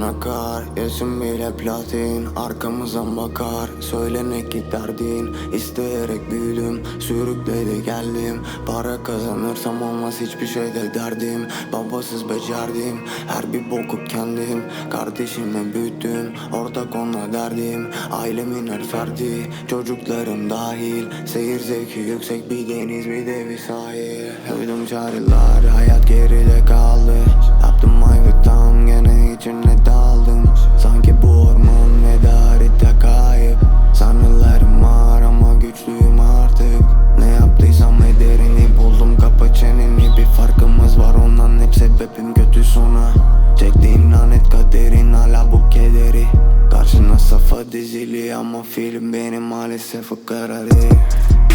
akar, yaşım bile platin. Arkamızdan bakar, söyle ne ki derdin. İsteyerek büyüdüm, sürükledi geldim. Para kazanırsam olmaz hiçbir şeyde derdim. Babasız becerdim, her bir boku kendim. Kardeşimle büyüttüm, ortak onunla derdim. Ailemin her ferdi, çocuklarım dahil. Seyir zevki yüksek, bir deniz bir de bir sahil. Duydum çağrılar, hayat geride kaldı. Yaptım ayıp tam, gene içine daldım. Sanki bu orman ve de harita kayıp. Sanrılarım var ama güçlüyüm artık. Ne yaptıysam ederini buldum, kapa çeneni. Bir farkımız var, ondan hep sebebim kötü sona. Çektiğim lanet kaderin hala bu kederi. Karşına safa dizili ama film benim maalesef o kararı.